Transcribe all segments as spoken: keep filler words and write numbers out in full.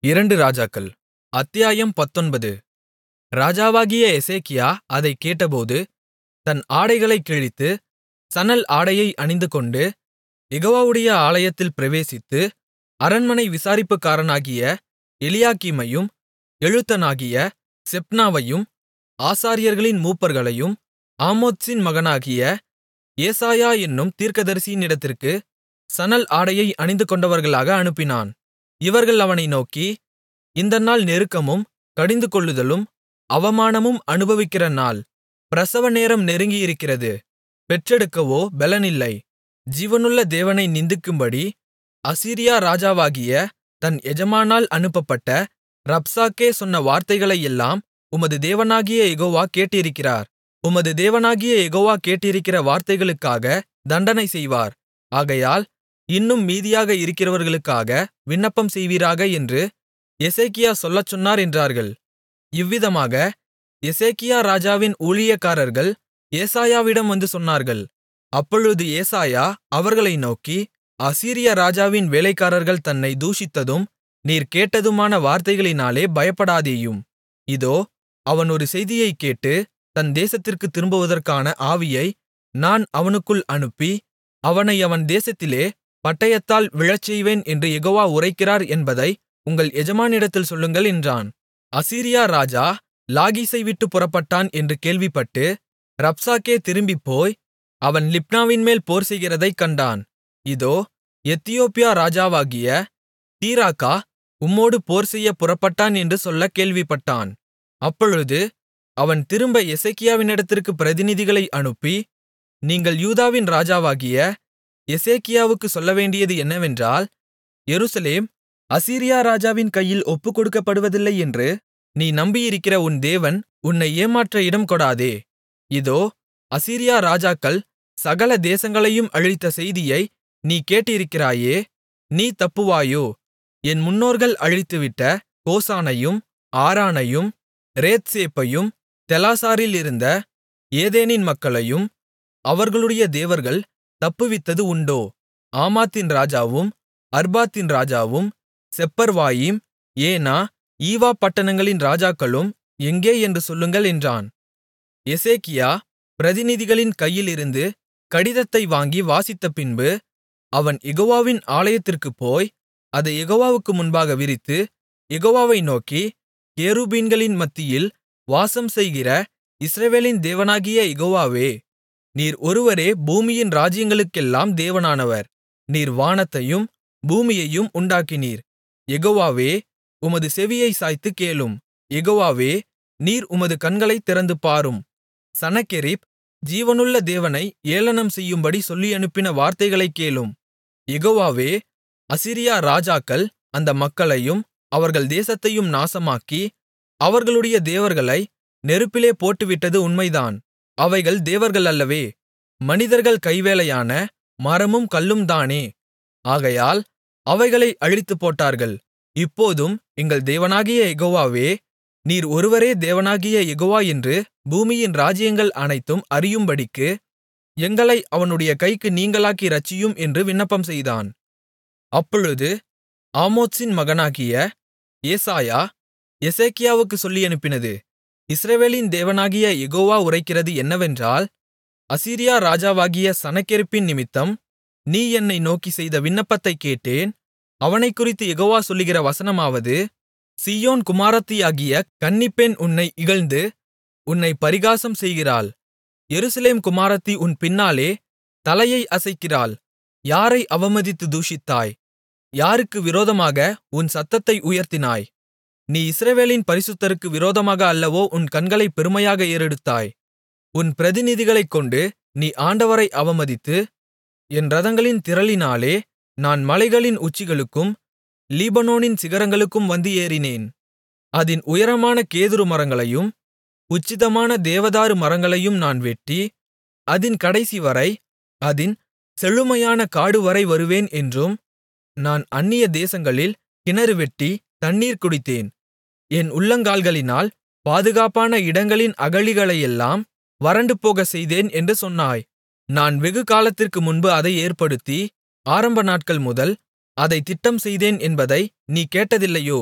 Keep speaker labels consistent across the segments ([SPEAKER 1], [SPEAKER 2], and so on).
[SPEAKER 1] இரண்டு ராஜாக்கள் அத்தியாயம் பத்தொன்பது ராஜாவாகிய எசேக்கியா அதைக் கேட்டபோது தன் ஆடைகளைக் கிழித்து சணல் ஆடையை அணிந்துகொண்டு யெகோவாவுடைய ஆலயத்தில் பிரவேசித்து அரண்மனை விசாரிப்புக்காரனாகிய எலியாக்கீமையும் எழுத்தனாகிய செப்னாவையும் ஆசாரியர்களின் மூப்பர்களையும் ஆமோத்சின் மகனாகிய ஏசாயா என்னும் தீர்க்கதரிசியினிடத்திற்கு சணல் ஆடையை அணிந்துகொண்டவர்களாக அனுப்பினான். இவர்கள் அவனை நோக்கி, இந்த நாள் நெருக்கமும் கடிந்துகொள்ளுதலும் அவமானமும் அனுபவிக்கிற நாள். பிரசவ நேரம் நெருங்கியிருக்கிறது. பெற்றெடுக்கவோ பெலனில்லை. ஜீவனுள்ள தேவனை நிந்திக்கும்படி அசீரியா ராஜாவாகிய தன் எஜமானால் அனுப்பப்பட்ட ரப்சாக்கே சொன்ன வார்த்தைகளையெல்லாம் உமது தேவனாகிய யெகோவா கேட்டிருக்கிறார். உமது தேவனாகிய யெகோவா கேட்டிருக்கிற வார்த்தைகளுக்காக தண்டனை செய்வார். ஆகையால் இன்னும் மீதியாக இருக்கிறவர்களுக்காக விண்ணப்பம் செய்வீராக என்று எசேக்கியா சொல்லச் சொன்னார் என்றார்கள். இவ்விதமாக எசேக்கியா ராஜாவின் ஊழியக்காரர்கள் ஏசாயாவிடம் வந்து சொன்னார்கள். அப்பொழுது ஏசாயா அவர்களை நோக்கி, அசீரிய ராஜாவின் வேலைக்காரர்கள் தன்னை தூஷித்ததும் நீர் கேட்டதுமான வார்த்தைகளினாலே பயப்படாதேயும். இதோ, அவன் ஒரு செய்தியைக் கேட்டு தன் தேசத்திற்குத் திரும்புவதற்கான ஆவியை நான் அவனுக்குள் அனுப்பி அவனை அவன் தேசத்திலே பட்டயத்தால் விழச்செய்வேன் என்று யெகோவா உரைக்கிறார் என்பதை உங்கள் எஜமானிடத்தில் சொல்லுங்கள் என்றான். அசீரியா ராஜா லாகீசை விட்டுப் புறப்பட்டான் என்று கேள்விப்பட்டு ரப்சாக்கே திரும்பிப்போய் அவன் லிப்னாவின்மேல் போர்செய்கிறதைக் கண்டான். இதோ, எத்தியோப்பியா ராஜாவாகிய தீராக்கா உம்மோடு போர்செய்யப் புறப்பட்டான் என்று சொல்லக் கேள்விப்பட்டான். அப்பொழுது அவன் திரும்ப எசேக்கியாவினிடத்திற்கு பிரதிநிதிகளை அனுப்பி, நீங்கள் யூதாவின் ராஜாவாகிய எசேக்கியாவுக்குச் சொல்லவேண்டியது என்னவென்றால், எருசலேம் அசீரியா ராஜாவின் கையில் ஒப்புக்கொடுக்கப்படுவதில்லை என்று நீ நம்பியிருக்கிற உன் தேவன் உன்னை ஏமாற்ற இடம் கொடாதே. இதோ, அசீரியா ராஜாக்கள் சகல தேசங்களையும் அழித்த செய்தியை நீ கேட்டிருக்கிறாயே. நீ தப்புவாயோ? என் முன்னோர்கள் அழித்துவிட்ட கோசானையும் ஆரானையும் ரேத்சேப்பையும் தெலாசாரில் இருந்த ஏதேனின் மக்களையும் அவர்களுடைய தேவர்கள் தப்புவித்தது உண்டோ? ஆமாத்தின் ராஜாவும் அர்பாத்தின் ராஜாவும் செப்பர்வாயிம் ஏனா ஈவா பட்டணங்களின் ராஜாக்களும் எங்கே என்று சொல்லுங்கள் என்றான். எசேக்கியா பிரதிநிதிகளின் கையிலிருந்து கடிதத்தை வாங்கி வாசித்தபின்பு அவன் யெகோவாவின் ஆலயத்திற்குப் போய் அதை யெகோவாவுக்கு முன்பாக விரித்து யெகோவாவை நோக்கி, கேருபீன்களின் மத்தியில் வாசம்செய்கிற இஸ்ரவேலின் தேவனாகிய யெகோவாவே, நீர் ஒருவரே பூமியின் ராஜ்யங்களுக்கெல்லாம் தேவனானவர். நீர் வானத்தையும் பூமியையும் உண்டாக்கினீர். யெகோவாவே, உமது செவியைச் சாய்த்துக் கேளும். யெகோவாவே, நீர் உமது கண்களைத் திறந்து பாரும். சனகெரிப் ஜீவனுள்ள தேவனை ஏளனம் செய்யும்படி சொல்லியனுப்பின வார்த்தைகளைக் கேளும். யெகோவாவே, அசீரியா ராஜாக்கள் அந்த மக்களையும் அவர்கள் தேசத்தையும் நாசமாக்கி அவர்களுடைய தேவர்களை நெருப்பிலே போட்டுவிட்டது உண்மைதான். அவைகள் தேவர்கள் அல்லவே, மனிதர்கள் கைவேலையான மரமும் கல்லும்தானே. ஆகையால் அவைகளை அழித்துப்போட்டார்கள். இப்போதும் எங்கள் தேவனாகிய யெகோவாவே, நீர் ஒருவரே தேவனாகிய யெகோவா என்று பூமியின் ராஜ்யங்கள் அனைத்தும் அறியும்படிக்கு எங்களை அவனுடைய கைக்கு நீங்கலாக்கி இரட்சியும் என்று விண்ணப்பம் செய்தான். அப்பொழுது ஆமோத்சின் மகனாகிய ஏசாயா எசேக்கியாவுக்குச் சொல்லியனுப்பினது, இஸ்ரவேலின் தேவனாகிய யெகோவா உரைக்கிறது என்னவென்றால், அசீரியா ராஜாவாகிய சனகெரிப்பின் நிமித்தம் நீ என்னை நோக்கிச் செய்த விண்ணப்பத்தைக் கேட்டேன். அவனைக்குறித்து யெகோவா சொல்லுகிற வசனமாவது, சீயோன் குமாரத்தியாகிய கன்னிப்பெண் உன்னை இகழ்ந்து உன்னை பரிகாசம் செய்கிறாள். எருசலேம் குமாரத்தி உன் பின்னாலே தலையை அசைக்கிறாள். யாரை அவமதித்து தூஷித்தாய்? யாருக்கு விரோதமாக உன் சத்தத்தை உயர்த்தினாய்? நீ இஸ்ரவேலின் பரிசுத்தருக்கு விரோதமாக அல்லவோ உன் கண்களைப் பெருமையாக ஏறெடுத்தாய். உன் பிரதிநிதிகளைக் கொண்டு நீ ஆண்டவரை அவமதித்து, என் இரதங்களின் திரளினாலே நான் மலைகளின் உச்சிகளுக்கும் லீபனோனின் சிகரங்களுக்கும் வந்து ஏறினேன். அதின் உயரமான கேதுரு மரங்களையும் உச்சிதமான தேவதாரு மரங்களையும் நான் வெட்டி, அதின் கடைசிவரை அதின் செழுமையான காடுவரை வருவேன் என்றும், நான் அந்நிய தேசங்களில் கிணறு வெட்டி தண்ணீர் குடித்தேன். என் உள்ளங்கால்களினால் பாதுகாப்பான இடங்களின் அகழிகளையெல்லாம் வறண்டுபோகச் செய்தேன் என்று சொன்னாய். நான் வெகுகாலத்திற்கு முன்பு அதை ஏற்படுத்தி ஆரம்ப நாட்கள் முதல் அதைத் திட்டம் செய்தேன் என்பதை நீ கேட்டதில்லையோ?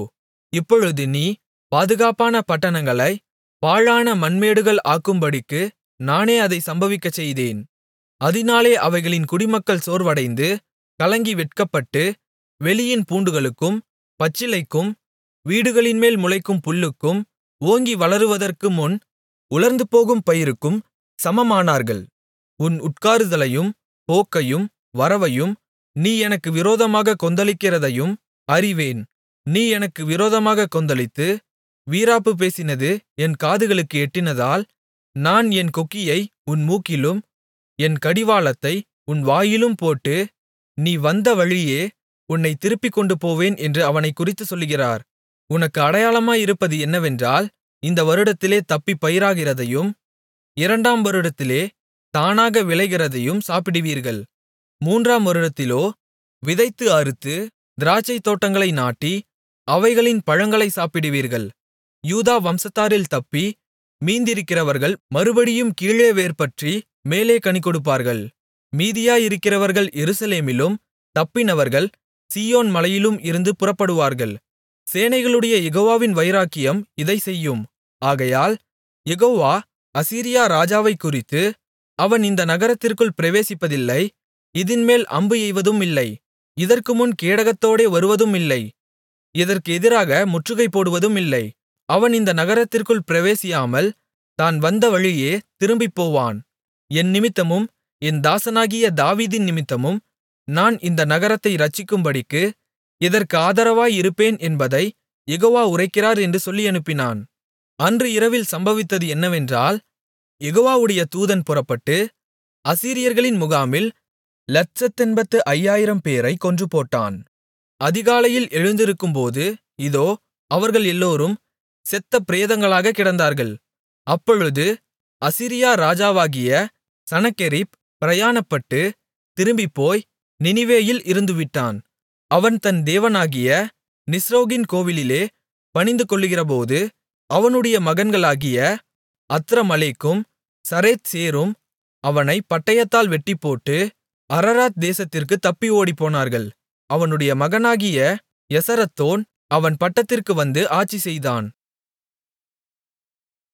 [SPEAKER 1] இப்பொழுது நீ பாதுகாப்பான பட்டணங்களைப் பாழான மண்மேடுகள் ஆக்கும்படிக்கு நானே அதைச் சம்பவிக்கச்செய்தேன். அதினாலே அவைகளின் குடிமக்கள் சோர்வடைந்து கலங்கி வெட்கப்பட்டு, வெளியின் பூண்டுகளுக்கும் பச்சிலைக்கும் வீடுகளின்மேல் முளைக்கும் புல்லுக்கும் ஓங்கி வளருவதற்கு முன் உலர்ந்துபோகும் பயிருக்கும் சமமானார்கள். உன் உட்காருதலையும் போக்கையும் வரவையும் நீ எனக்கு விரோதமாகக் கொந்தளிக்கிறதையும் அறிவேன். நீ எனக்கு விரோதமாகக் கொந்தளித்து வீராப்பு பேசினது என் காதுகளுக்கு எட்டினதால், நான் என் கொக்கியை உன் மூக்கிலும் என் கடிவாளத்தை உன் வாயிலும் போட்டு, நீ வந்த வழியே உன்னைத் திருப்பிக் கொண்டுபோவேன் என்று அவனைக் குறித்துச் சொல்லுகிறார். உனக்கு அடையாளமாயிருப்பது என்னவென்றால், இந்த வருடத்திலே தப்பிப் பயிராகிறதையும் இரண்டாம் வருடத்திலே தானாக விளைகிறதையும் சாப்பிடுவீர்கள். மூன்றாம் வருடத்திலோ விதைத்து அறுத்து திராட்சைத் தோட்டங்களை நாட்டி அவைகளின் பழங்களைச் சாப்பிடுவீர்கள். யூதா வம்சத்தாரில் தப்பி மீந்திருக்கிறவர்கள் மறுபடியும் கீழே வேர்பற்றி மேலே கனிகொடுப்பார்கள். மீதியாயிருக்கிறவர்கள் எருசலேமிலும் தப்பினவர்கள் சீயோன் மலையிலும் இருந்து புறப்படுவார்கள். சேனைகளுடைய யெகோவாவின் வைராக்கியம் இதைச் செய்யும். ஆகையால் யெகோவா அசீரியா ராஜாவைக் குறித்து, அவன் இந்த நகரத்திற்குள் பிரவேசிப்பதில்லை, இதின்மேல் அம்பு எய்வதும் இல்லை, இதற்குமுன் கேடகத்தோடே வருவதும் இல்லை, இதற்கு எதிராக முற்றுகை போடுவதும் இல்லை. அவன் இந்த நகரத்திற்குள் பிரவேசியாமல் தான் வந்த வழியே திரும்பிப்போவான். என் நிமித்தமும் என் தாசனாகிய தாவீதின் நிமித்தமும் நான் இந்த நகரத்தை இரட்சிக்கும்படிக்கு இதற்கு ஆதரவாயிருப்பேன் என்பதை யெகோவா உரைக்கிறார் என்று சொல்லியனுப்பினான். அன்று இரவில் சம்பவித்தது என்னவென்றால், யெகோவாவுடைய தூதன் புறப்பட்டு அசீரியர்களின் முகாமில் லட்சத்தெண்பத்து ஐயாயிரம் பேரைக் கொன்றுபோட்டான். அதிகாலையில் எழுந்திருக்கும்போது, இதோ, அவர்கள் எல்லோரும் செத்த பிரேதங்களாகக் கிடந்தார்கள். அப்பொழுது அசீரியா ராஜாவாகிய சனகெரிப் பிரயாணப்பட்டு திரும்பிப்போய் நினிவேயில் இருந்துவிட்டான். அவன் தன் தேவனாகிய நிஸ்ரோகின் கோவிலிலே பணிந்துகொள்ளுகிறபோது, அவனுடைய மகன்களாகிய அத்ரமலேக்கும் சரேத்சேரும் அவனைப் பட்டயத்தால் வெட்டிப்போட்டு அரராத் தேசத்திற்குத் தப்பி ஓடிப்போனார்கள். அவனுடைய மகனாகிய எசரத்தோன் அவன் பட்டத்திற்கு வந்து ஆட்சிசெய்தான்.